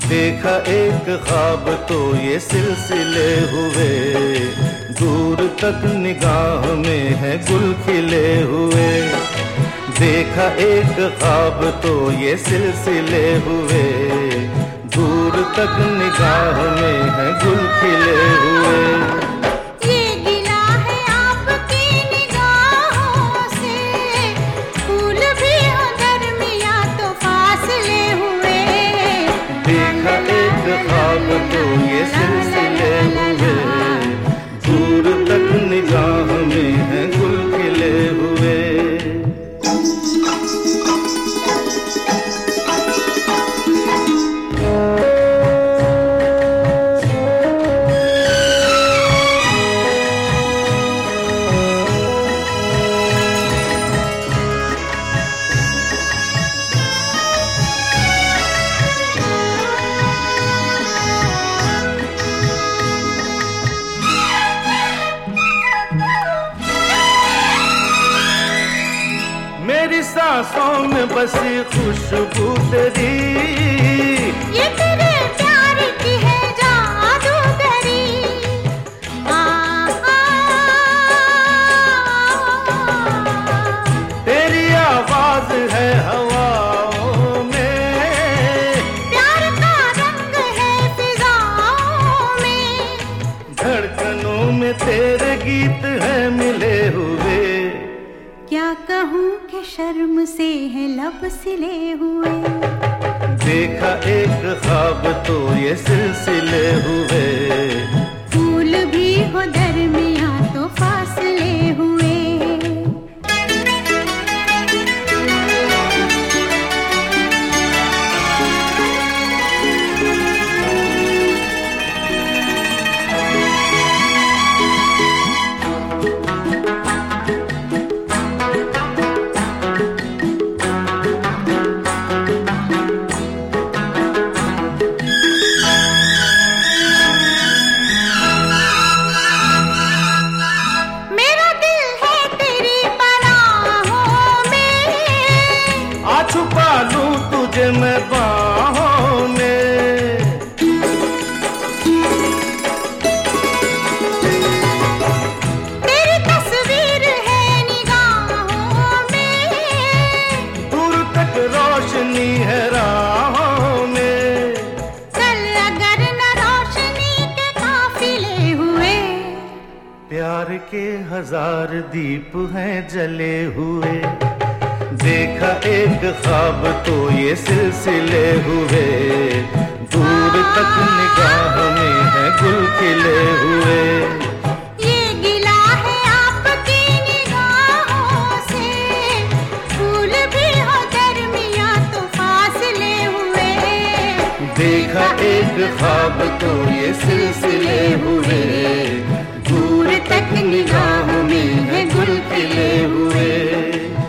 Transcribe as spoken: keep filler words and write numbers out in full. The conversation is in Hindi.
देखा एक ख्वाब तो ये सिलसिले हुए, दूर तक निगाह में है गुल खिले हुए। देखा एक ख्वाब तो ये सिलसिले हुए, दूर तक निगाह में है गुल खिले हुए। ख्वाब तो ये सिलसिले हुए, दूर तक निगाह में है गुल खिले हुए। मेरी सांसों में बसी खुशबू तेरी, ये तेरे प्यार की है जादूगरी। आ, आ, तेरी आवाज है हवाओं में, प्यार का रंग है फिजाओं में, धड़कनों में तेरे गीत है मिले हुए। क्या कहूँ कि शर्म से है लब सिले हुए। देखा एक ख्वाब तो ये सिलसिले हुए, फूल भी हो दरमियां तो फासले हुए। छुपा लूं तुझे मैं बाहों में, तेरी तस्वीर है निगाहों में, दूर तक रोशनी है राहों में। चल अगर न रोशनी के काफिले हुए, प्यार के हजार दीप हैं जले हुए। देखा एक ख्वाब तो ये सिलसिले हुए, दूर तक निगाह में है गुल खिले हुए। ये गिला है आपकी निगाहों से, फूल भी हो दरमियां तो फासले हुए। देखा एक ख्वाब तो ये सिलसिले हुए, दूर तक निगाह में है गुल खिले हुए।